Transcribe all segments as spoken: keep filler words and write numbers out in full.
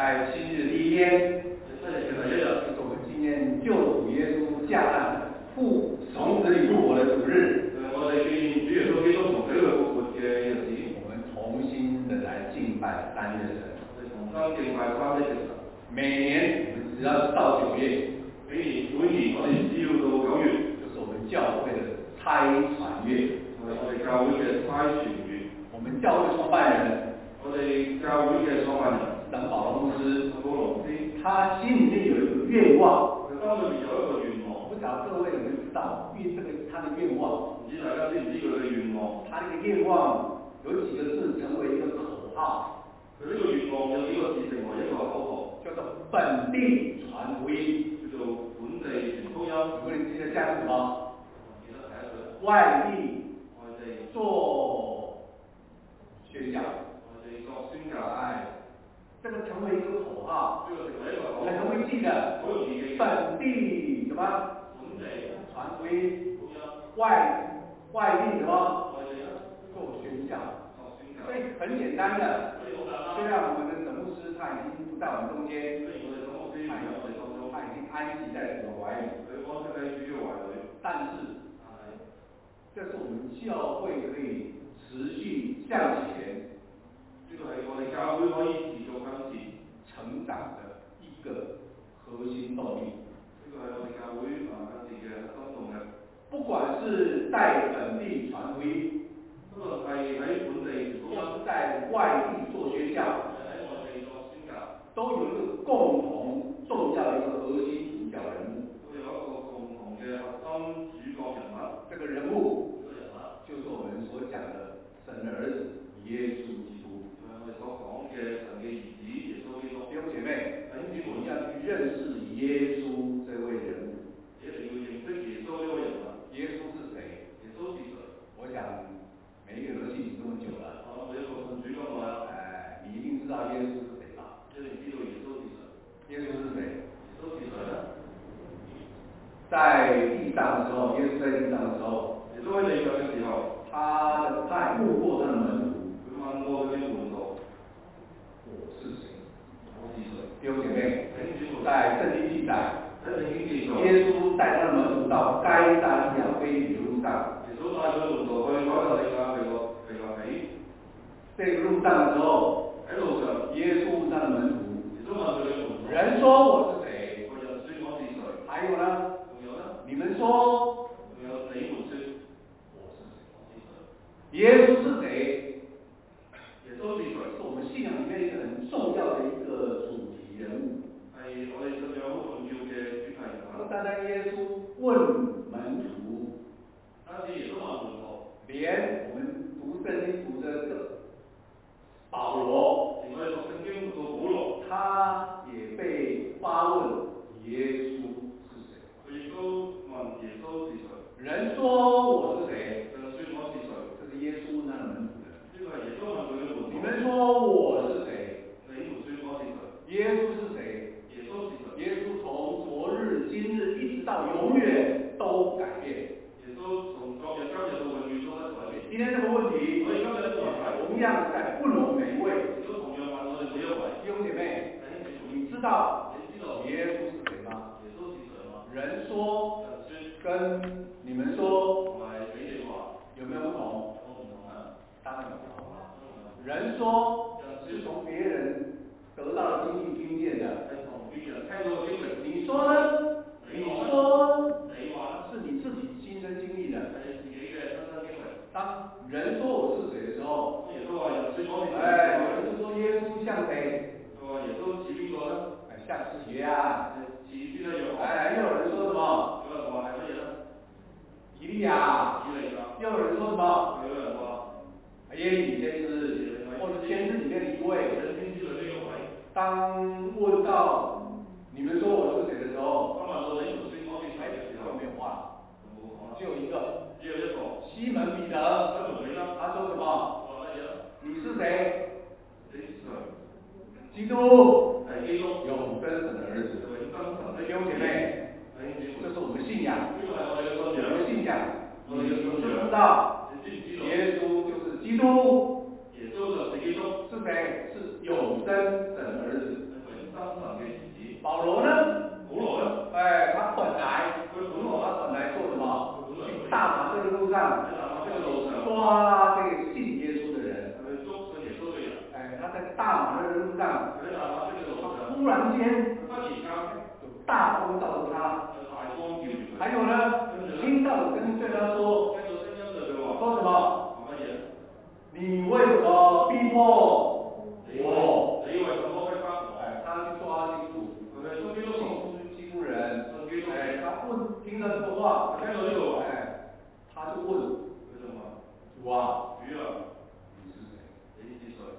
在七日第一天，就是我们纪念救主耶稣降诞、复从死里复活的主日。 我哋紀念主耶穌基督從死裏復活嘅日子。 我們重新的來敬拜三月神。 我哋重新敬拜三月神。 每年我們只要到九月， 每年每年我哋只要到九月， 就是我們教會的差傳月。 係我哋教會嘅差傳月。 我們教會創辦人， 我哋教會嘅創辦人鄧保羅牧師， 保羅牧師， 他心裡面有一個願望。 佢心裏面有一個願望。 不知道各位有沒有知道，願這個他的願望。 唔知大家知唔知佢嘅願望？ 他這個願望有幾個字成為一個口號。 佢呢個願望有幾個字成為一個口號， 叫做本地傳福音， 叫做本地傳福音。 如果你記得加什麼？ 記得第一句。 外地。 外地。 做宣教。 外地作宣教。 哎，這個成為一個口號。 這個成為一個口號。 很容易記得。 好容易記。 本地什麼？ 本地傳福音。 福音。 外外地什麼？ 外地做宣教。 做宣教。 所以很簡單的。雖然我們的沈牧師他已經不在我們中間，他已經安息在主的懷裡，但是，這是我們教會可以持續向前， 這個係我哋教會可以持續向前成長的一個核心動力。 這個係我哋教會啊向前嘅核心動力。不管是在本地傳福音， 不論係喺本地或者在外地做宣教， 喺外地做宣教， 都有一個共同重要的一個核心主角人物。 都有一個共同嘅核心主角人物。 這個人物，這個人物就是我們所講的神的兒子耶穌基督。 就係我哋所講嘅神嘅兒子耶穌基督。 弟兄姐妹， 弟兄姊妹， 我們要去認識耶穌這位人物。 一定要認識耶穌呢位人物。 耶穌是誰？ 耶穌是誰？ 我想每一個人都信主這麼久了。 我每一個信主咁耐啦。 哎，你一定知道耶穌是誰吧？ 一定知道耶穌是誰。 耶穌是誰？ 耶穌是誰呢？ 在地上的時候，耶穌在地上的時候， 耶穌喺地上嘅時候， 他的他問過他的門徒， 佢問過佢啲門徒： 我是誰？ 我是誰？ 弟兄姐妹，在聖經記載， 喺聖經記載， 耶穌帶他的門徒到該撒利亞腓利的路上。 耶穌帶佢門徒去該撒利亞腓立腓立比。 這個路上的時候， 喺路上， 耶穌問他的門徒， 耶穌問佢哋門徒： 人說我是誰？ 個人說我是誰？ 還有呢？ 仲有呢？ 你們說？ 仲有你們說我是誰？我是誰？ 耶穌是誰？ 耶穌是誰？ 是我們信仰裡面一個很重要的一個主題人物。 係我哋信仰好重要嘅主題人物。 不單單耶穌問門徒， 單止耶穌問門徒， 連我們讀聖經讀的這保羅， 連我哋讀聖經讀保羅， 他也被發問耶穌是誰？ 佢亦都問耶穌是誰？ 人說我是誰？ 人說我是誰？ 這是耶穌問他的門徒的。 呢個係耶穌問佢嘅門徒。 你們說我是誰？ 你們說我是誰？ 耶穌是誰？ 耶穌是誰？ 耶穌從昨日、今日一直到永遠都不改變。 耶穌從昨日、今日到永遠都不改變。 今天這個問題， 我哋今日呢個問題， 同樣在問我們每一位。 亦都同樣問我哋每一位弟兄姐妹， 你知道你知道耶穌是誰嗎？ 耶穌是誰嗎？ 人說人說跟你們說， 同埋你哋話有沒有不同？ 有唔同啊？ 當然有不同啦。人說是從別人得到的經歷經驗的， 係從別人聽到嘅經歷。 你說呢？你說你話是你自己親身經歷的， 係你自己嘅親身經歷。 當人說我是誰的時候， 耶穌話人說我是誰？ 哎，有人就說耶穌像誰？ 佢話耶穌似邊個咧？ 哎，像是誰啊？ 似邊一樣？ 哎，又有人說什麼？ 有人話係乜嘢咧？ 以利亞。 以利亞。 又有人說什麼？ 有人話耶利先知，或者先知裡面的一位。 先知裏邊一位。 當問到你們說我是誰的時候， 當問到你們說我是誰嘅時候， 就沒有話，只有一個， 只有一個。 西門彼得， 西門彼得， 他說什麼？ 話乜嘢？ 你是誰？ 你是誰？ 基督， 係基督， 永生神的兒子。 永生神的弟兄姐妹，這是我們信仰。 呢個係我哋嘅信仰。 我們信仰， 我哋嘅信仰。 知不知道？ 你知唔知道？ 耶穌就是基督。 耶穌就是基督。 是誰？是永生神的兒子。 永间发現間有大風罩住他， 有大光照住佢， 还有呢，聽到有聲音對他說， 聽到聲音對佢話， 說什麼？ 話乜嘢？ 你為什麼逼迫我？ 你為什麼逼迫我？ 哎，他去抓基督徒， 佢係捉基督徒， 欺負人， 基督哎，他問，聽到這個話， 聽到呢個話， 哎，他就問， 佢就問主啊， 主啊， 你是誰？ 你是誰？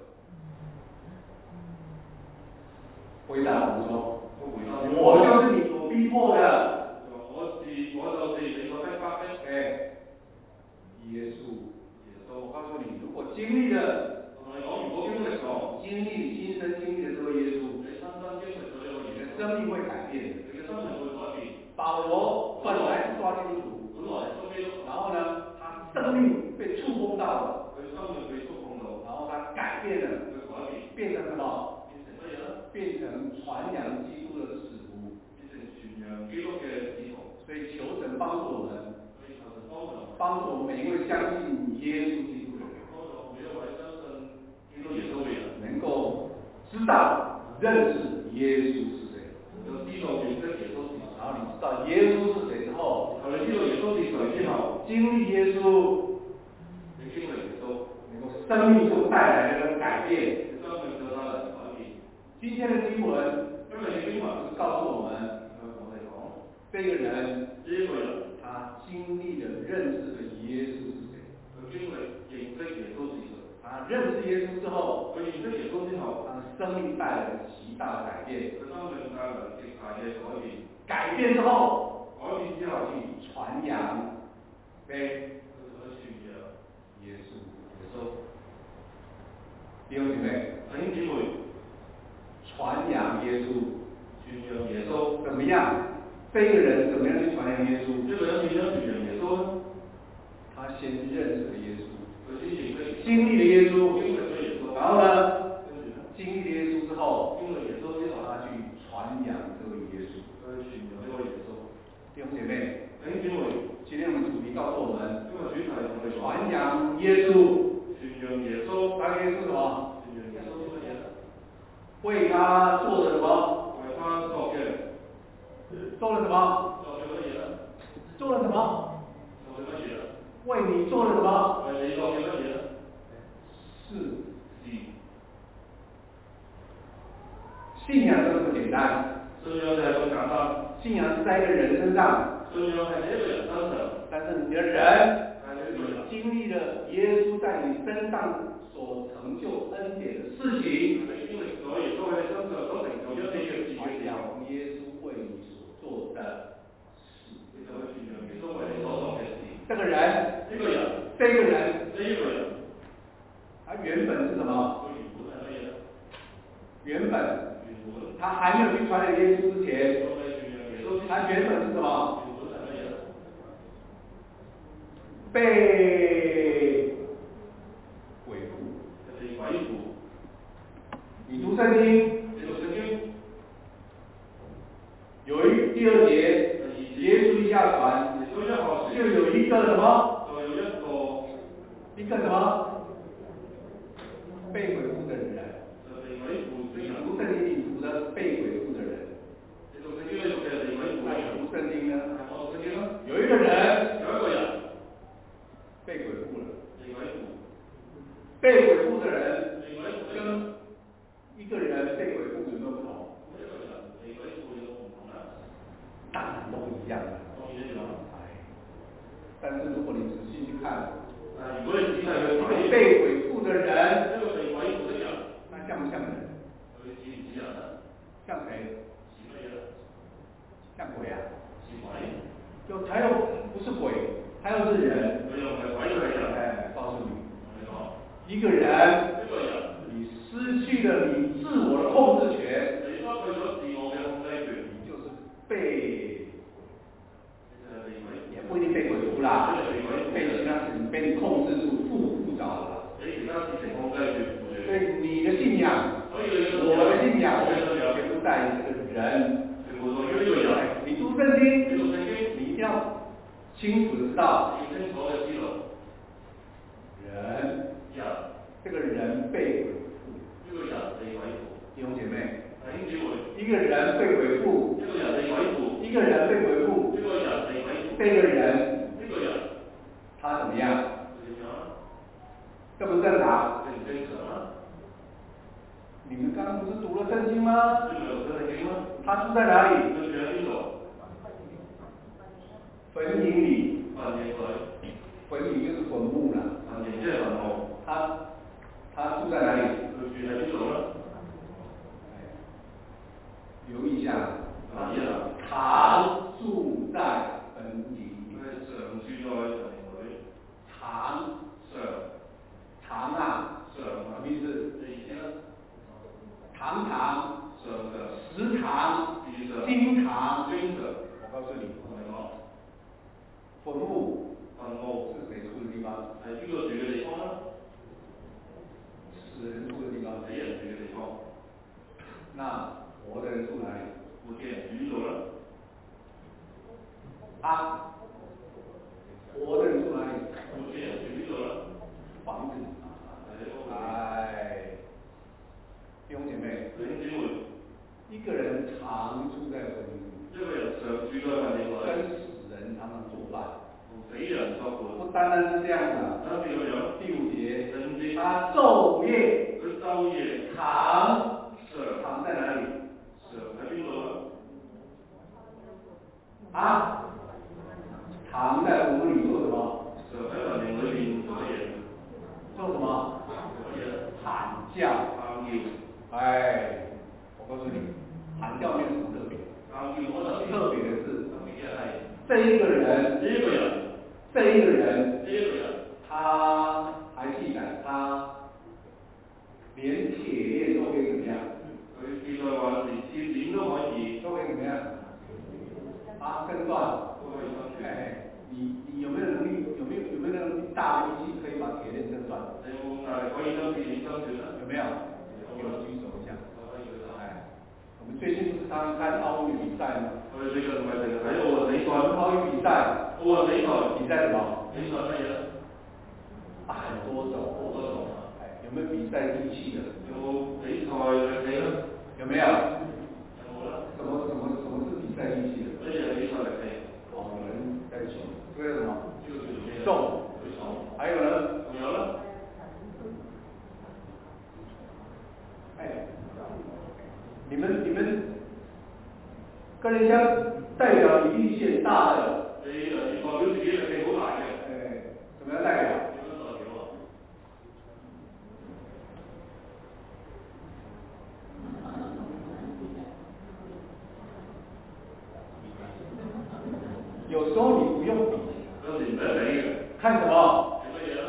回答我們說， 我回答我就是你所逼迫的。 我是我就是你所逼迫的。 哎，耶穌， 耶穌， 我告訴你，如果經歷了， 我同你講，如果經歷咗， 經歷你親身經歷的這位耶穌， 你親身經歷咗呢個你的耶穌， 生命會改變。 你嘅生命會改變。 保羅本來是抓基督徒， 本來係捉基督徒， 然後呢，他生命被觸碰到了， 佢生命被觸碰到， 然後他改變了， 佢改變， 變成什麼？ 變成乜嘢咧？ 變成傳揚基督的使徒， 變成傳揚基督嘅使徒。 所以求神幫助我們， 所以求神幫助我們， 幫助我們每一位相信耶穌基督的人， 幫助每一位相信基督耶穌嘅人， 能夠知道認識耶穌是誰。 能夠知道認識耶穌是誰。 然後你知道耶穌是誰之後， 然後你知道耶穌是誰之後， 經歷耶穌， 你經歷耶穌， 能夠生命中帶來的改變。 你生命就帶來改變。 今天的經文， 因為經文就是告訴我們， 向我哋講， 這個人， 呢一個人， 他經歷了認識的耶穌是誰。 佢經歷認識耶穌是誰。 他認識耶穌之後， 佢認識耶穌之後， 他的生命帶來了極大的改變。 佢生命帶來極大嘅改變。 改變之後， 改變之後， 去傳揚，對， 佢就去傳揚耶穌， 耶穌。 弟兄姊妹， 弟兄姊妹， 傳揚耶穌， 傳揚耶穌怎麼樣？這個人怎麼樣去傳揚耶穌？ 呢個人點樣傳揚耶穌呢？ 他先認識了耶穌， 佢先認識， 經歷了耶穌， 經歷咗耶穌， 然後呢， 跟住呢， 經歷了耶穌之後， 經歷耶穌之後， 他去傳揚這位耶穌。 去傳揚呢位耶穌。 弟兄姐妹， 弟兄姊妹， 今天我們主題告訴我們， 今日主題同我哋傳揚耶穌， 傳揚耶穌， 傳揚耶穌什麼？ 傳揚耶穌啲乜嘢呢？ 為他做了什麼？ 為他作嘅， 做了什麼？ 作嘅乜嘢呢？ 做了什麼？ 做嘅乜嘢呢？ 為你做了什麼？ 為你作嘅乜嘢呢？ 是是。 信仰就這麼簡單， 信仰就係咁簡單。 信仰是在一個人身上， 信仰係喺一個人身上， 但是你的人， 係喺一個人經歷了耶穌在你身上所成就恩典的事情， 你經歷咗耶穌喺你身上所成就一啲嘅事傳嘅時候， 揚耶穌為你所做的事， 你就去傳揚耶穌為你所做嘅事。 這個人， 呢個人， 這個人， 呢一個人， 他原本是什麼？ 佢原本係乜嘢呢？ 原本， 原本， 他還沒有去傳揚耶穌之前， 我哋傳揚耶穌之前， 他原本是什麼？ 原本係乜嘢呢？ 被鬼附， 被鬼附。 你讀聖經， 你讀聖經， 有一第二節，耶穌一下船， 耶穌一下船， 就有一個什麼？ 就有一個一個什麼？被鬼附的人。 就被鬼附的人。 讀聖經你讀的被鬼附的人。 你讀聖經你讀嘅被鬼附嘅人。 讀聖經呢？ 我讀聖經啦。 有一個人， 有一個人被鬼附了。 被鬼附。 被鬼附的人被鬼附跟一個人被鬼附有沒有不同？ 一個人被鬼附有唔同啦。 當然都一樣的。 當然一樣。 但是如果你仔細去看， 啊，如果你仔細去睇， 被鬼附的人， 一個被鬼附的人， 那像不像人？ 佢似唔似人啊？ 像誰？ 似乜嘢啊？ 像鬼啊？ 似鬼？ 就他又不是鬼，他又是人。 佢又唔係鬼，佢係人。 哎，告訴你， 同你講， 一個人， 一個人， 你失去了你自我的控制權， 你失去咗自我嘅控制權， 你就是被， 你就係被鬼， 也不一定被鬼附啦， 被鬼被其他事情被你控制住，附附着了。 俾其他事情控制住。 所以你的信仰， 所以你我的信仰， 我嘅信仰， 全部在於這個人。 全部在於呢個人。 你讀聖經， 你讀聖經， 你一定要清楚的知道， 要清楚嘅知道， 人， 人， 這個人被鬼附。 呢個人被鬼附。 弟兄姐妹， 弟兄一个人被回复， 一個人被鬼附， 一个人被回复， 一個人被鬼附， 这个人呢個人他怎么样？ 點樣啊？ 正不正常？ 正唔正常啊？ 你们刚刚不是读了圣经吗？ 呢個有聖經嗎？ 他住在哪里？ 佢住喺邊度？ 坟茔里。 墳茔裏。 坟茔就是坟墓啦。 墳茔即係墳墓。 他他住在哪里？ 佢住喺邊度咧？ 留意一下。 留意啊！ 常住在坟茔里。 佢係常住在墳茔裏。 常。 常。 常啊。 常啊。 什麼意思？ 咩意思咧？ 堂堂。 常常。 祠堂。 經堂。 經常。 我告訴你。 同你講。 坟墓。 墳墓是誰住的地方？ 係邊個住嘅地方咧？ 死人住的地方。 死人住嘅地方。 那活的人住哪里？ 活嘅人住呢度啦。 啊，活的人住哪里？ 活嘅人住呢度啦。 房子。哎，弟兄姐妹。 弟兄姊妹。 一个人常住在坟墓。 一個人常住在墳墓裏。 跟死人常常做飯。 同死人作伴。 不單單是這樣的。 那邊個樣？ 第五節。 第五節。 他晝夜。 佢晝夜。 常。 常。 常在哪裡？ 常喺邊度啊？ 啊？常在墳墓裡做什麼？ 常喺墳墓裏面做乜嘢？ 做什麼？ 做乜嘢？ 喊叫。 喊叫。 哎，我告訴你，喊叫沒有什麼特別。 喊叫嗰陣特別的是， 特別嘅係這一個人， 呢一個人， 這一個人， 呢一個人， 他還記得他連鐵鏈都可以怎麼樣？ 佢記載話連鐵鏈都可以， 都可以怎麼樣？啊，根斷。 都可以分斷。 哎，你你有沒有能力？有沒有有沒有能力大力氣可以把鐵鏈根斷？ 你有冇能力可以將鐵鏈分斷啊？ 有沒有？給我舉手一下。哎，我們最近不是常看奧運比賽嗎？ 我哋最近唔係成日睇奧運比賽。 奧運比賽。 奧運比賽。 比賽什麼？ 比賽乜嘢？ 啊，很多種。 好多種啊。 哎，有沒有比賽力氣的？ 有冇比賽力氣咧？有沒有？ 有冇咧？ 什麼什麼什麼是比賽力氣的？ 乜嘢係比賽力氣？ 哦，有人在舉，這個叫什麼？ 呢個叫做咩？ 重。 舉重。 還有呢？ 仲有咧？ 哎，你們你們跟人家代表你力氣很大的。 你誒代表自己力氣好大嘅。 哎，怎麼樣代表？ 點樣代表啊？ 有時候你不用比。 有時唔使比嘅。 看什麼？ 睇乜嘢咧？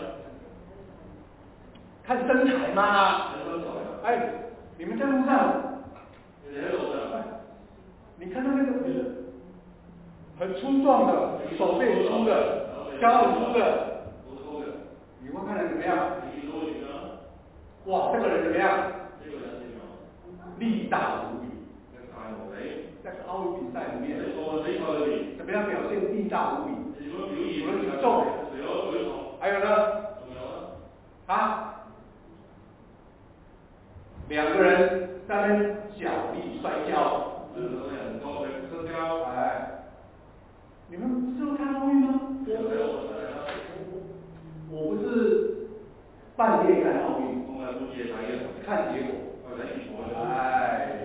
看身材嘛。 睇身材啊！ 哎，你們在路上。 你哋喺路上。 你看到那個很粗壯的，手背粗的，腰很粗的， 好粗嘅。 你會看得怎麼樣？ 你見到會點樣？ 哇，這個人怎麼樣？ 呢個人點樣？ 力大無比。 力大無比。 在奧運比賽裡面。 喺奧運比賽裏面。怎麼樣表現力大無比？ 你點樣表現？ 除了舉重。 除咗舉重。 還有呢？ 仲有啊？ 啊？兩個人在那邊角力摔跤。 兩個人角力摔跤。 哎，你們不是都看奧運嗎？ 有睇奧運睇啦。 我不是半夜看奧運。 我係半夜睇嘅。 看結果。 我睇結果啫。 哎，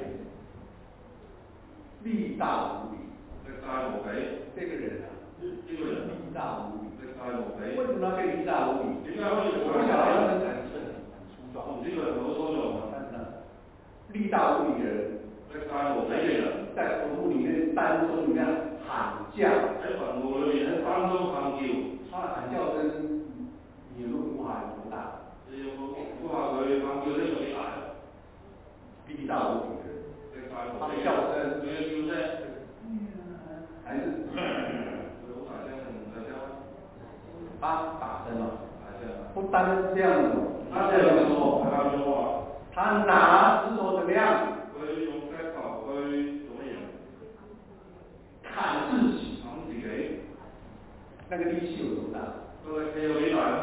力大無比。 力大無比。 這個人啊， 呢個人力大無比。 力大無比。 為什麼可以力大無比？ 點解可以力大無比？ 我不曉得他身材是很粗壯。 我唔知佢係咪好粗壯啊？ 但是呢，力大無比的人。 力大無比嘅人。在墳墓裡面、山中裡面喊叫。 喺墳墓裏面喺山中喊叫。 他的喊叫聲，你有冇估下有多大？ 你有冇估下佢喊叫聲有幾大啊？ 力大無比嘅人。 力大無比。 他的叫聲， 佢嘅叫聲， 還是佢好大聲定唔大聲啊？ 他大聲嘛？ 大聲啊！ 不單是這樣子， 他這樣說，他咁說話， 他拿石頭怎麼樣？ 佢用石頭去做乜嘢？ 砍自己。 砍自己。 那個力氣有多大？ 個力氣有幾大咧？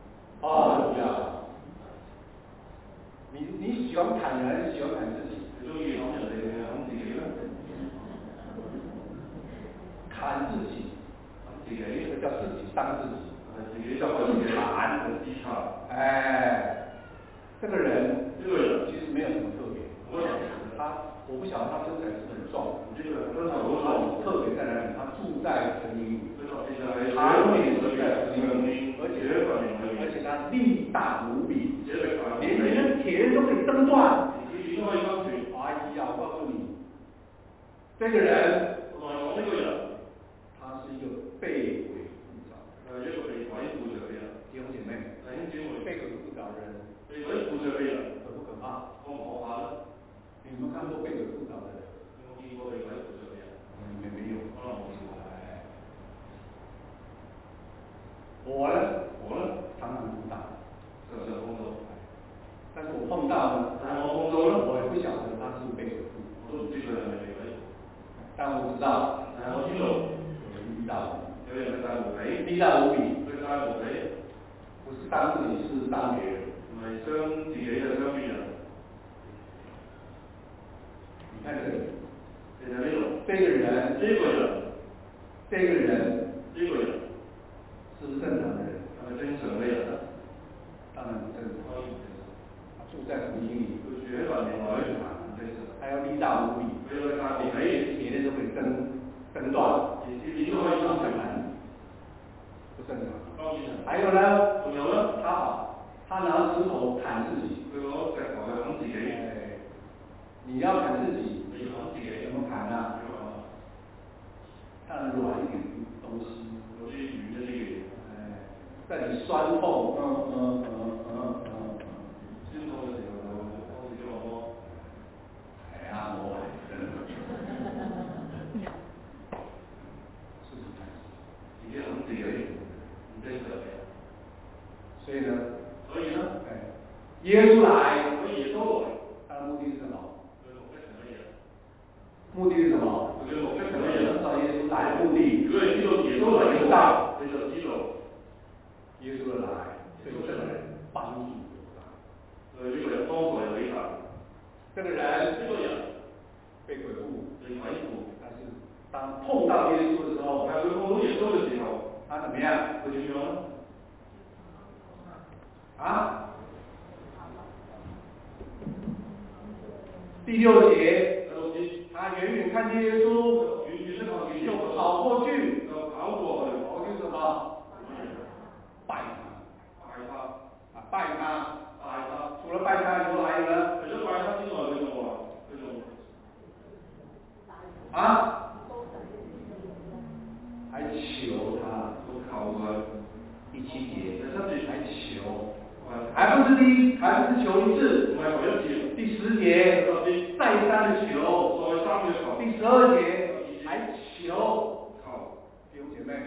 哦，呀！你你喜歡砍人還是喜歡砍自己？ 你中砍自己，这个叫自己伤自己，这个叫自残和自残。哎，这个人，这个人其实没有什么特别。他，我不晓得他身材是不是很壮，这个他特别在哪里？他住在城里，他也住在城里，而且而且他力大无比，连连铁链都可以蹬断。哎呀，我告诉你，这个人，这个人，他是一个被鬼附着的。一个被鬼附着的人。弟兄姐妹，被鬼附着的人，被鬼附着的人，可不可怕？可不可怕呢？你们看过被鬼附着的人？有见过被鬼附着的人？你们没有。哎，我呢，我呢，常常碰到，这是碰到。但是我碰到呢，我碰到呢，我也不晓得他是被鬼附。我说这个人没被鬼。但我知道，我知道，有人遇到，有人在我陪，力大无比，会在我陪，不是当自己，是当别人，唔係傷自己就傷別人。你看这里，你看这种，这个人，这个人，这个人，这个人，是不是正常的人？他是正常的人，当然不正常。他住在丛林里，就血管连而已嘛，还要力大无比，所以说他你可以铁链都可以蹬蹬断，你就会伤很难，不正常。还有呢，仲有呢，他好，他拿石头砍自己，佢攞石頭去砍自己。哎，你要砍自己，你要砍自己，怎么砍啊？看软一点的东西，有些鱼的这个，哎，在你酸痛，嗯嗯嗯嗯嗯，酸痛的时候，我就叫我，哎呀，我，自己砍自己，自己砍自己，唔正常嘅。所以呢，所以呢，哎，耶稣来，所以耶稣来，他的目的是什么？目的是什么？我觉得我们可能也知道耶稣来的目的。如果你知道耶稣来的道，你就知道耶稣的来对这个人帮助有大。呃，这个人帮助有大。这个人，这个人被鬼附，被鬼附，但是当碰到耶稣的时候，他碰到耶稣的时候，他怎么样？会怎么样？啊？第六节。他远远看见耶稣，就跑过去，跑过去，跑去什么？拜他，拜他，啊，拜他，拜他。除了拜他以后还有呢？除了拜他之外，佢仲話，佢仲啊，还求他，都求佢。第七节，还求。还不是第一，还不是求一次，第十节再三的求，第十二节还求，弟兄姐妹，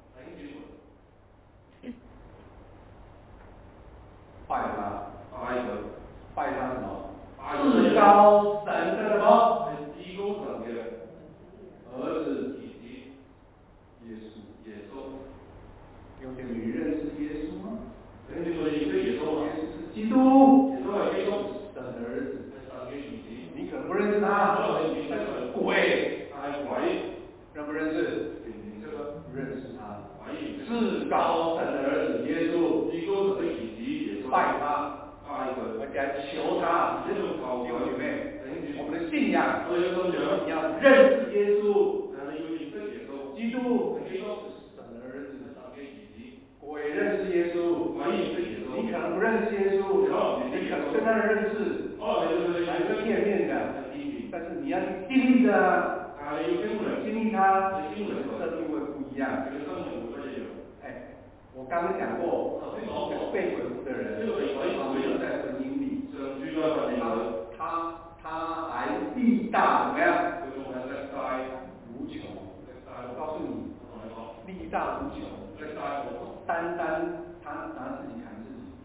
拜他，拜他，拜他什么？至高神的什么？至高神的儿子，耶稣，耶稣，有点你认识耶稣吗？人家说一个耶稣，耶稣是基督，耶稣是基督，神的儿子。你可能不认识他，他是鬼，他还鬼，认不认识？你这个不认识他。至高神的儿子耶稣，基督神的儿子耶稣，拜他，拜他，而且还求他。弟兄姐妹，我们的信仰，你要认识耶稣，基督，基督是神的儿子。我也认识耶稣，你可能不认识耶稣，你可能跟他的认识还是片面的，但是你要去经历的，经历他，生命会不一样。哎，我刚刚讲过，被鬼附的人，他没有在婚姻里，他他还力大怎么样？无穷。我告诉你，力大无穷。单单他拿自己砍自己，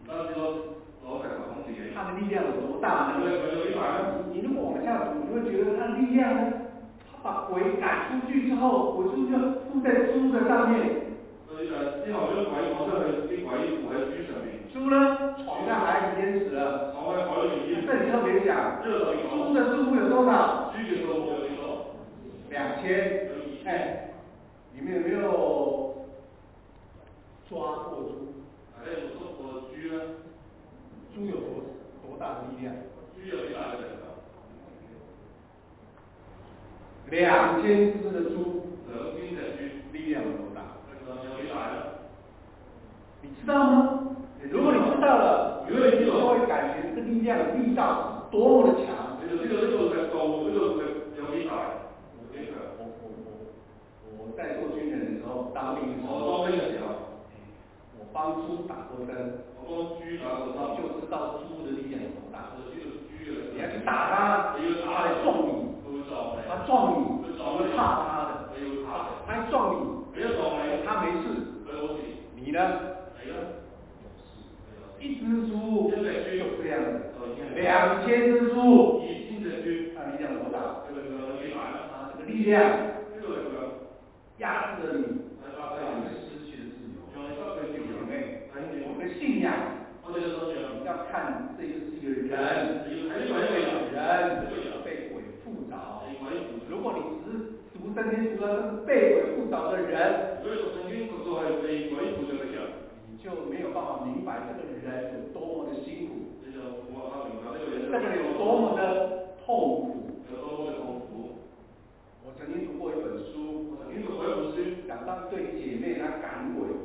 他的力量有多大呢？你如果往下读，你会觉得他的力量呢？他把鬼赶出去之后，鬼就就附在猪的上面。猪呢，闯在海里淹死了。这里特别讲，猪的数目有多你们有没有抓过猪？ 还有做过猪呢？ 猪有多多大的力量？ 猪有多大的力量？ 两千只的猪， 两千只猪， 力量有多大？ 有几大呢？ 你知道吗？如果你知道了， 如果你知道， 就会感觉这个力量的力道是多么的强。 你就知道这个力度，这个力有几大？有几大？ 我我我我在做军人的时候，当兵的时候， 我当兵的时候， 我帮猪打过针， 我帮猪打过针， 就知道猪的力量有多大。 就知道猪的。 你要去打它，它来撞你，它撞你，你会怕它的。它撞你，它没事，你呢？一只猪就这样子，两千只猪，它力量多大？它这个力量压制了你，让你失去了自由。弟兄妹，我们的信仰，你要看这个是一个人，人被鬼附着。如果你只是读圣经读到这是被鬼附着的人，你就没有办法明白这个人有多么的辛苦，这个人有多么的痛苦。我曾经读过一本书，讲到一对姐妹她赶鬼，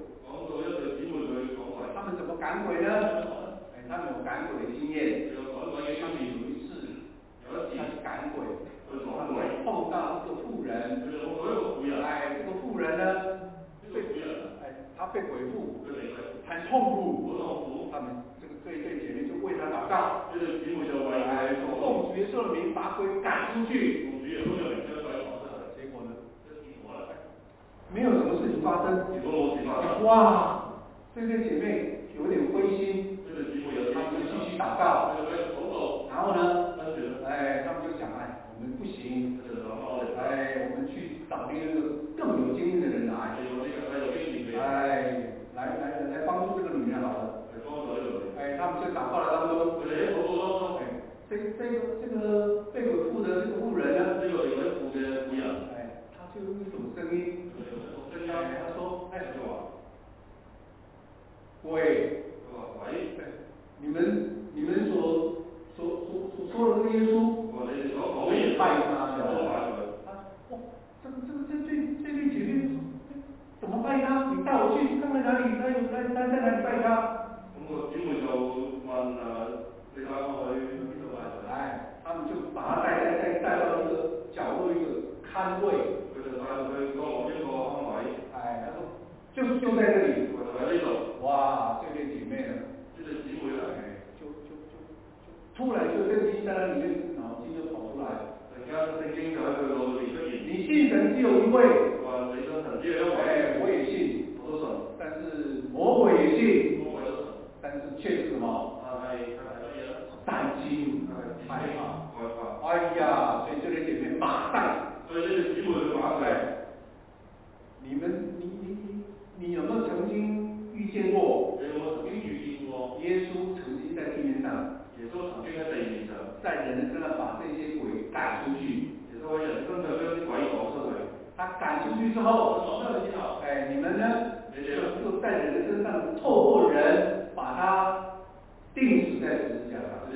他们怎么赶鬼呢？哎，他们有赶鬼的经验。他们有一次，他去赶鬼，碰到一个妇人，哎，这个妇人呢，被哎，她被鬼附，很痛苦。他们这个这一对姐妹就为她祷告，哎，奉主耶稣的名把鬼赶出去。结果呢，没有什么事情发生。哇，这对姐妹有点灰心，他们就继续祷告。然后呢，哎，他们就想，哎，我们不行，哎，我们去找一个更有经验的人来，哎，来来来帮助这个女人好了。哎，他们在祷告的当中，哎，这这个这个被鬼附的这个妇人呢，哎，他就用一种声音，哎，他说，哎，鬼，你们你们所所所所说的这个耶稣，我也拜他的。啊，哇，这个这个这对这对姐妹怎么拜他？你带我去看看哪里，他有在在在哪里拜他？哎，他们就把他带带带带到一个角落一个看位。哎，他说就就在这里。哇，这对姐妹呢？哎，就就就就突然就圣经在那里面脑筋就跑出来。你信神只有一位。哎，我也信。但是魔鬼也信。但是却是什么？担心、害怕。哎呀，所以这对姐妹马上。你们，你你你你有没有曾经遇见过？耶稣曾经在地面上，在人身上把这些鬼赶出去。他赶出去之后，哎，你们呢？就就在人身上透过人把他钉死在十字架上。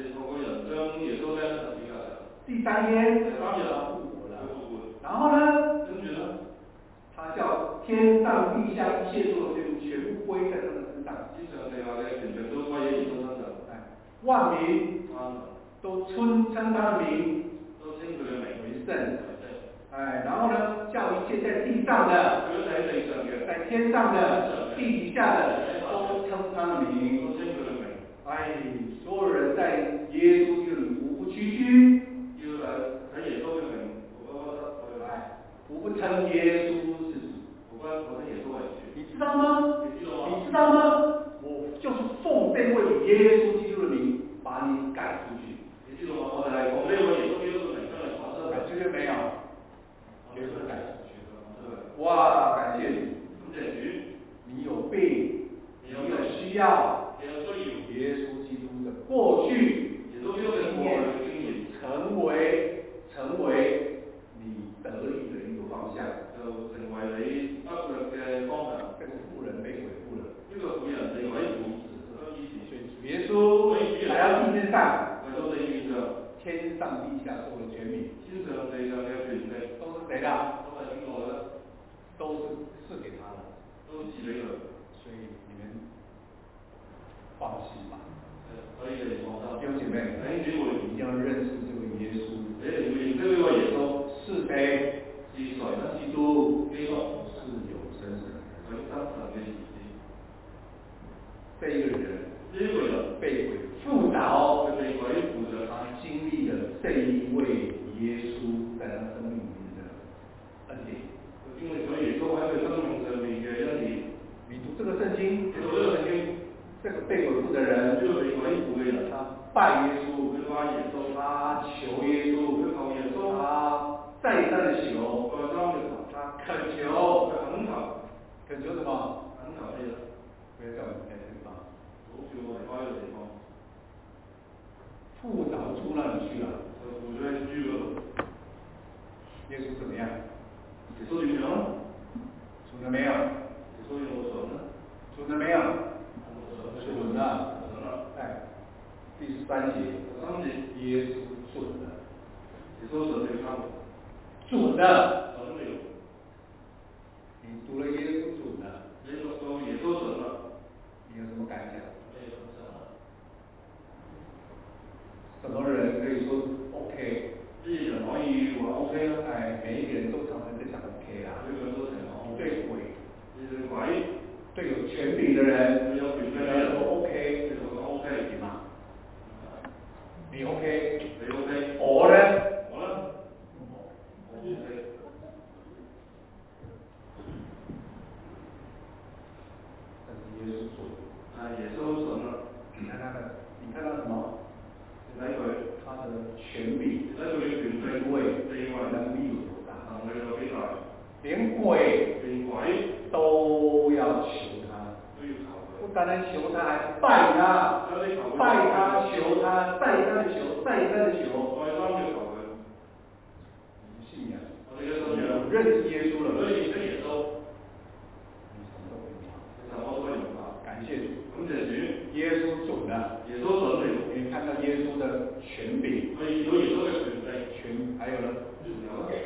第三天，他复活了。然后呢？他叫天上地下一切所有罪全部归在他的身上。万民都称称他的名为圣。哎，然后呢，叫一切在地上的、在天上的、地底下的都称他的名。哎，所有人在耶稣这里无不屈居。哎，无不称耶稣是主。你知道吗？你知道吗？我就是奉这位耶稣基督的名把你赶出去。感觉没有？耶稣赶出去。哇，感谢你！你有病，你有需要，耶稣基督的过去经验成为成为你得力的一个方向。 上， 我都在天上， 天上地下所有的权柄， 天上地上嘅權力都是谁的？ 都係邊個咧？ 都是赐給他的， 都賜俾佢。 所以你們放心吧。 所以你放心。 弟兄姐妹， 弟兄姊妹， 一定要認識這位耶穌。 你一定要認識呢位耶穌是誰？ 是誰呢？ 基督， 基督是有真神的。 有真神嘅兒子。 這一個人， 呢個人被鬼附着， 佢被鬼附着， 他經歷了這一位耶穌在他生命裡面的恩典。 佢經歷咗耶穌喺佢生命上面嘅恩典。 你讀這個聖經， 你讀呢個聖經， 這個被鬼附的人， 呢個被鬼附嘅人， 他拜耶穌， 佢拜耶穌， 他求耶穌， 佢求耶穌， 他再三的求， 再三嘅求， 他懇求， 佢懇求， 懇求什麼？ 懇求咩咧？ 不要叫我們在這個地方， 好叫我離開呢個地方。 附着住那裡去了， 就附咗喺豬嗰度。 耶穌怎麼樣？ 耶穌點樣啊？ 準了沒有？ 耶穌有冇準呢？ 準了沒有？ 準了。 準了。 哎，第十三節。 三節。 耶穌準了。 耶穌準了他們。 準了。 準了。 你讀了耶穌準了。 你讀到耶穌準了。 你有什麼感想？ 咩感想啊？ 什麼人可以說 OK？ 啲人可以話 OK 啦。 哎，每一個人都常常在講 OK 啦。 每個人都成日講。 對鬼。 你對鬼。 對有權柄的人。 對有權柄嘅人。 說 OK。 你就講 OK 點啊？ 你 OK？ 你 OK？ 我呢？ 我呢？我 OK。 但是耶穌準。 啊，耶穌準了。 你看他的，你看到什麼？ 你睇佢， 他的權柄， 你睇佢嘅權地位， 地位能力有多大？ 能力有幾大？ 連鬼， 連鬼都要求他， 都要求佢。 不單單求他，還拜他，拜他，求他，再三的求，再三的求， 再三嘅求佢。 信仰， 我哋嘅信仰， 認識耶穌了， 所以認識耶穌， 你什麼都不用怕， 其實我都係唔怕。 感謝主， 感謝主， 耶穌準了， 耶穌準了， 你看到耶穌的權柄， 我哋見到耶穌嘅權柄， 權，還有呢？ 仲有呢？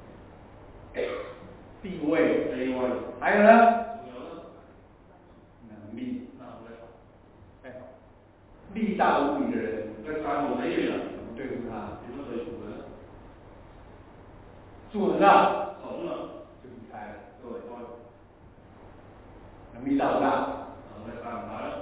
地位， 地位， 還有呢？ 仲有呢？ 能力， 能力， 哎，力大無比的人， 力大無比嘅人， 怎麼對付他？ 點樣對付佢呢？ 準了， 準了， 就離開了， 就離開。 能力大不大？ 能力大唔大呢？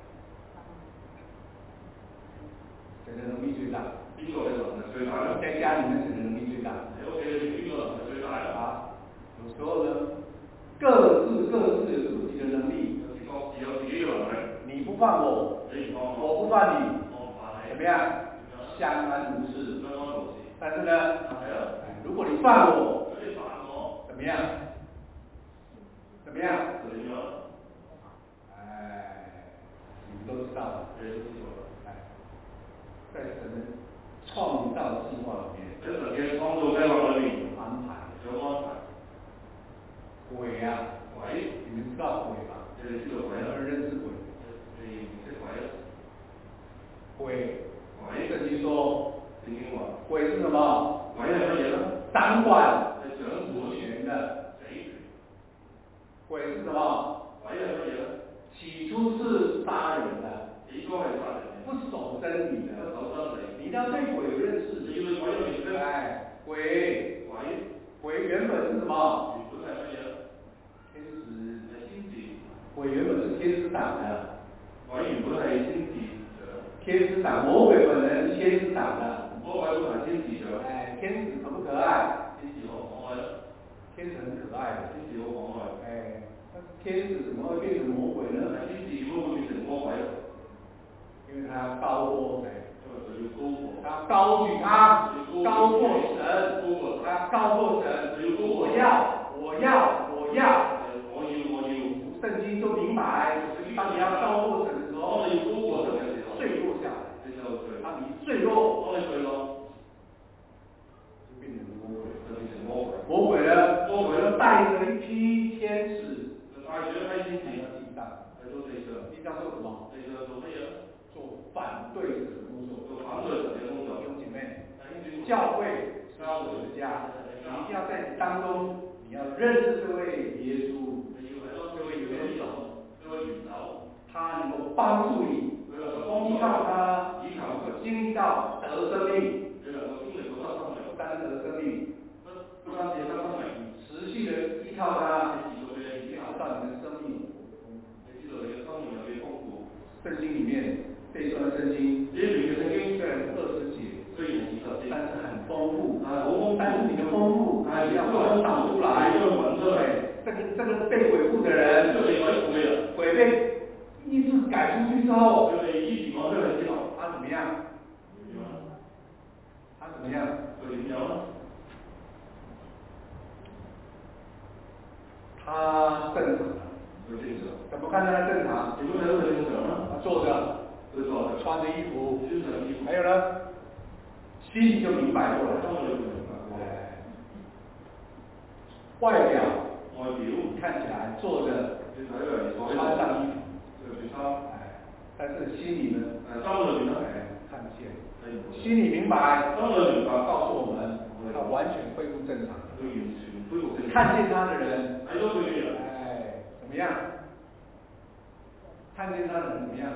誰的能力最大？ 邊個嘅能力最大呢？ 在家裏面誰的能力最大？ 喺屋企裏邊邊個能力最大啊？ 有時候呢，各自各自有自己的能力， 有時各自有自己嘅能力。 你不犯我， 你唔放我， 我不犯你， 我唔犯你， 怎麼樣？相安無事。但是呢，如果你犯我， 你犯我， 怎麼樣？怎麼樣？ 就點樣？ 哎，你們都知道了。 你都知道了。 哎，在神的創造計劃裏面， 在神嘅創造計劃裏面安排， 有安排。 鬼啊， 鬼， 你們知道鬼嗎？ 你哋知道鬼啦？ 有人認識鬼？ 你唔識鬼啊？ 鬼， 鬼， 聖經說， 聖經話， 鬼是什麼？ 鬼係乜嘢咧？ 掌管係掌管權的。 死權。 鬼是什麼？ 鬼係乜嘢咧？ 起初是殺人的， 起初係殺人嘅， 不守真理的， 不守真理。 你一定要對鬼有認識。 你要對鬼有認識。 哎，鬼， 鬼， 鬼原本是什麼？ 原本係乜嘢咧？ 天使， 係天使。 鬼原本是天使黨的。 鬼原本係天使長。 天使黨，魔鬼本人是天使黨的。 魔鬼本係天使長。 哎，天使可不可愛？ 天使好可愛啦。 天使很可愛的。 天使好可愛。 哎，但是天使怎麼會變成魔鬼呢？ 天使點解會變成魔鬼咧？ 因為他要高過誰？ 因為佢要高過。 他要高舉他，高過神， 高過他要高過神。 佢要高過。 我要，我要，我要。 我要，我要。 聖經就明白，當你要高過神的時候， 當你高過神嘅時候， 墜落下來。 你就墜。 當你墜落， 當你墜落， 就變成魔鬼， 就變成魔鬼。 魔鬼呢？魔鬼呢？帶着一批天使， 就帶住一批天使來到地上， 嚟到地上。 地上做什麼？ 地上做乜嘢？ 做反對神工作教会是我的家，你一定要在当中，你要认识这位耶稣，这位元首，他能够帮助你，依靠他，依靠能够经历到得生命，不单得生命，不单得生命，持续的依靠他，知道你的生命圣经里面这一段圣经，虽然二十节，但是很丰富，但是你的丰富你要把它导出来。对，这个这个被鬼附的人，鬼被意识改出去之后，他怎么样？他怎么样？他正常了。怎么看他正常？他坐着，穿着衣服，还有呢，心里就明白过来。哎，外表看起来坐着，穿上衣服，哎，但是心里呢，哎，看不见，心里明白，告诉我们，他完全恢复正常。看见他的人，哎，怎么样？看见他的人怎么样？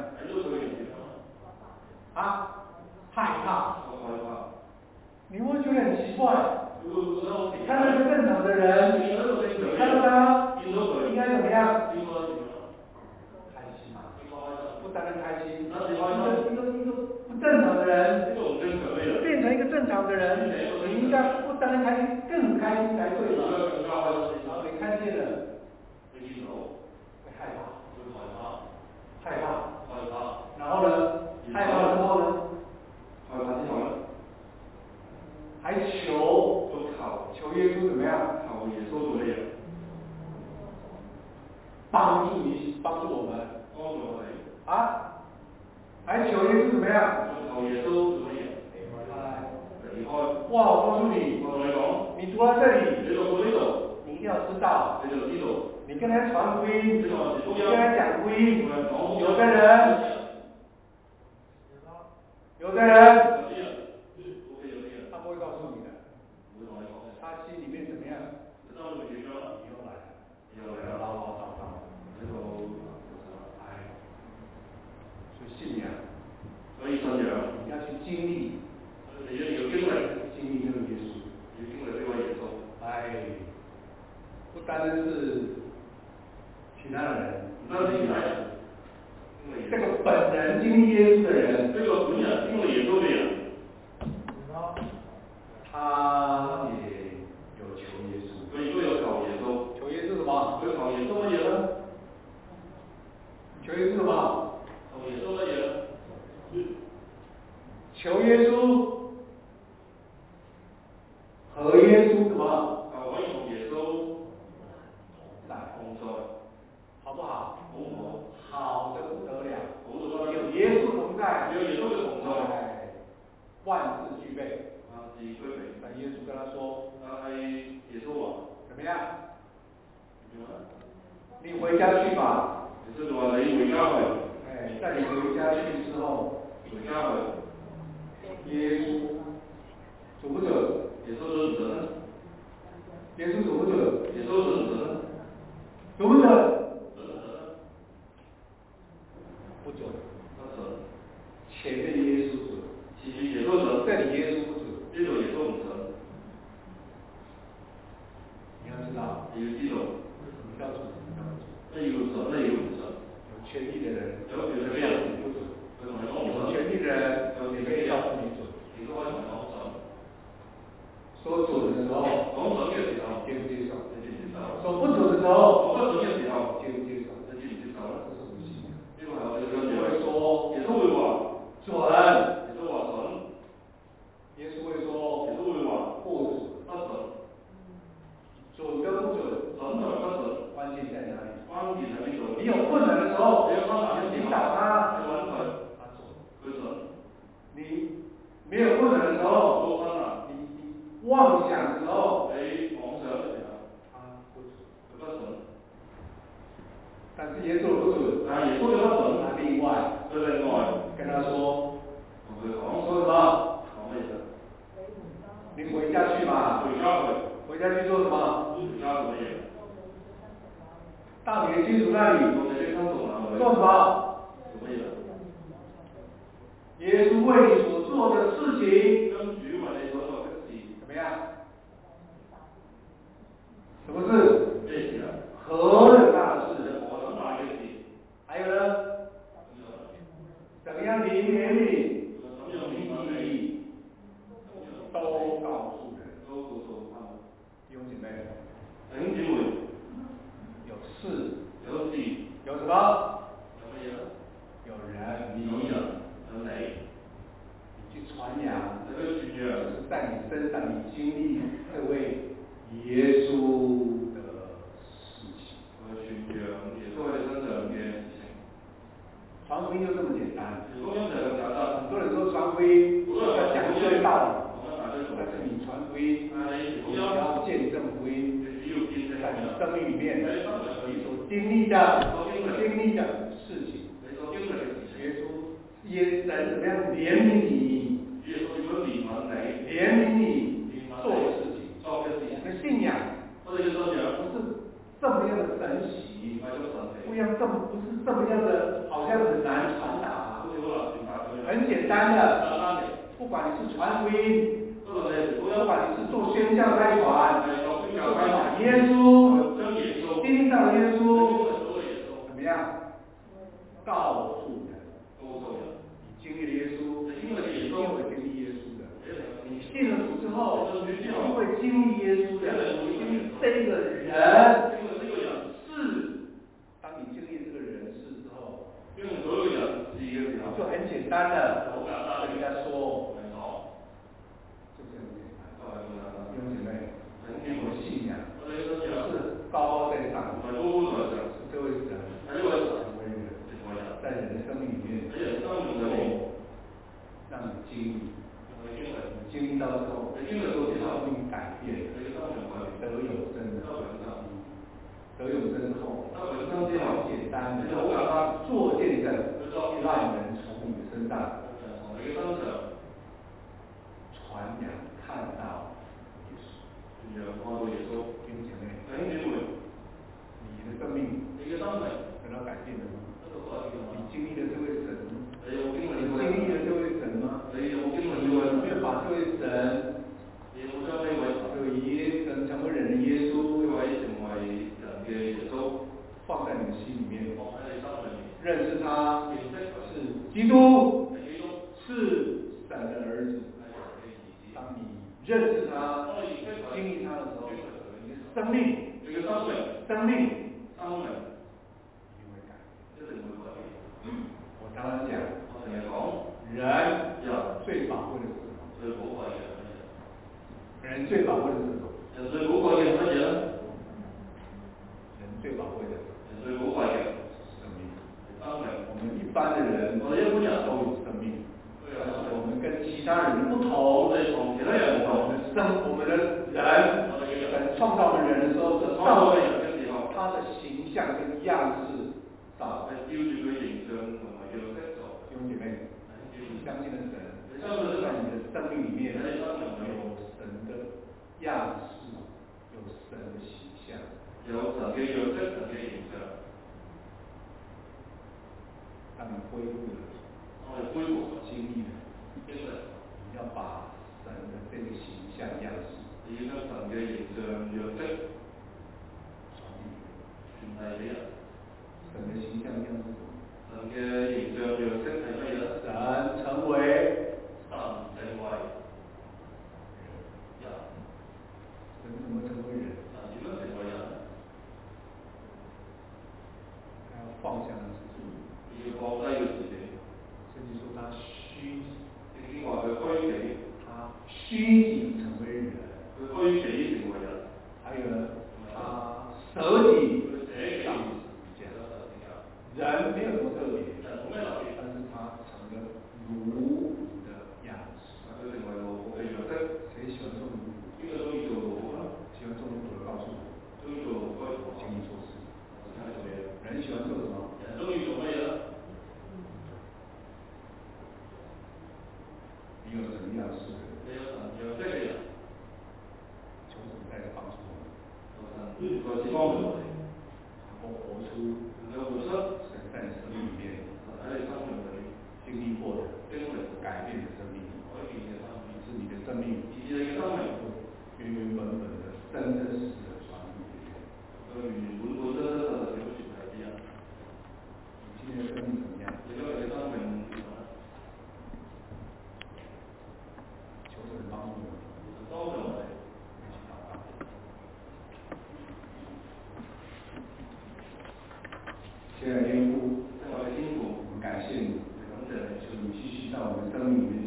啊，害怕。你会觉得很奇怪。你看到一个正常的人，你看到他应该怎么样？开心啊！不单单开心，一个一个一个不正常的人，变成一个正常的人，你应该不单单开心，更开心才对吧？然后你看见了，会害怕，害怕，然后呢？害怕之后呢？还求求耶稣怎么样？帮助你，帮助我们。啊？还求耶稣怎么样？哇！我告诉你，你读到这里，你一定要知道，你跟他传福音，你跟他讲福音，有的人，有的人。他不会告诉你的，他心里面怎么样？以后来了，唠唠叨叨，哎，所以信仰，你要去经历，经历这个耶稣，哎，不单单是其他人，这个本人经历耶稣的人，他也有求耶稣。求耶稣什么？求耶稣什么？求耶稣和耶稣什么？在同在，好不好？好的不得了，有耶稣同在，万事俱备。但耶稣跟他说，怎么样？你回家去吧。哎，在你回家去之后，耶稣准不准？耶稣准不准？准不准？不准。前面耶稣准，这里耶稣不准。你要知道，你要准，有权利的人，这样子不准；有权利的人，也可以告诉你准。说准的时候，接不接受？说不准的时候，接不接受？这是不行的。耶稣会说准，耶稣会说不准。准跟不准，关键在哪里？你有困难的时候，你引导他，他准。你没有困难的时候，你你妄想的时候，他不准。但是耶稣不准，他另外跟他说，说什么？ 主为你所做的事情， 跟主為你所做嘅事， 怎么样？什么事？ 咩事啊？ 何等大的事！ 何等大嘅事？ 还有呢？怎么样怜悯你？ 怎樣憐憫你？ 都告诉人， 都告訴他們。 弟兄姐妹， 弟兄姊妹， 有事， 有事， 有什么？ 有乜嘢咧？ 有人，你有人，有你， 你去傳揚， 你去傳揚， 就是在你身上你經歷這位耶穌的事情。 去傳揚耶穌喺你身上嘅事情。 傳福音就這麼簡單。 傳福音就係咁簡單。 很多人說傳福音要講一堆道理，但是你傳福音，你要見證福音，在你生命裡面你所經歷的、經歷的事情。耶穌耶神怎麼樣憐憫你？ 耶穌點樣憐憫你？ 憐憫你做的事情。 做嘅事情。 我們的信仰， 我哋嘅信仰不是這麼樣的神奇，不要這麼不是這麼樣的，好像很難傳達。很簡單的，不管你是傳福音，不管你是做宣教差傳，就把耶穌經歷到耶穌，怎麼樣？告訴人，你經歷了耶穌，你一定會經歷耶穌的。你信了主之後，你一定會經歷耶穌的。你經歷這個人是，當你經歷這個人是之後，就很簡單的跟人家說，就這樣簡單。弟兄姐妹，我的信仰是高高在上，是這位神成為人，在人的生命裡面，讓你經歷，你經歷到之後，生命改變，得永生的，得永生之後，是很簡單的，做見證，讓人從你的身上傳揚看到耶穌。弟兄姐妹，你的生命得到改變了嗎？你經歷了這位神，你經歷了這位神嗎？你有沒有把這位神，這位耶神成為人的耶穌，放在你的心裡面，認識他是基督，是神的兒子。當你認識他、經歷他的時候，你的生命，生命，我常常講，人最寶貴的是什麼？人最寶貴的是什麼？人最寶貴的是乜嘢？人最寶貴的是生命。我們一般的人都有生命，但是我們跟其他人不同。我們生我們的人，神創造我們人的時候，是造的他的形象跟樣式造的。弟兄姐妹，你相信的神，在你的生命裡面有神的樣式，有神的形象，有神嘅樣式、神嘅形象。當你恢復了，恢復經歷了，你要把神的這個形象樣式，你要將神嘅形象樣式傳遞俾人。神嘅形象樣式。神嘅形象樣式係乜嘢？神成為神成為人，神怎麼成為人？神點樣成為人？他要放下那自己，要放低佢自己。甚至說他虛己，聖經話佢虛己，他虛己成為人，佢虛己成為人。還有呢，他捨己上十字架。人沒有什麼特別，但是他成了奴僕的樣式。他成為奴僕嘅樣式。誰喜歡做奴僕？邊個中意做奴僕呢？喜歡做奴僕的告訴我。中意做奴僕，請你說是。人喜歡做什麼？人中意做乜嘢呢？你有什麼樣式的？你有什麼樣式嘅人？求神再幫助我們。求神再幫助我們。能夠活出。能夠活出神在你生命裡面，在你生命裡經歷過的、經歷改變的的生命， 我会凭你的生命， 是你的生命， 以及一个生命， 原原本本的、真真实实的传递给人。 和与活活生生的流水的一样。 你今天的生命怎么样？ 你的生命如何？ 求神帮助我们。 都有的。 一起祷告。亲爱的天父， 亲爱的天父， 我们感谢你， 感谢你， 求你继续在我们生命里面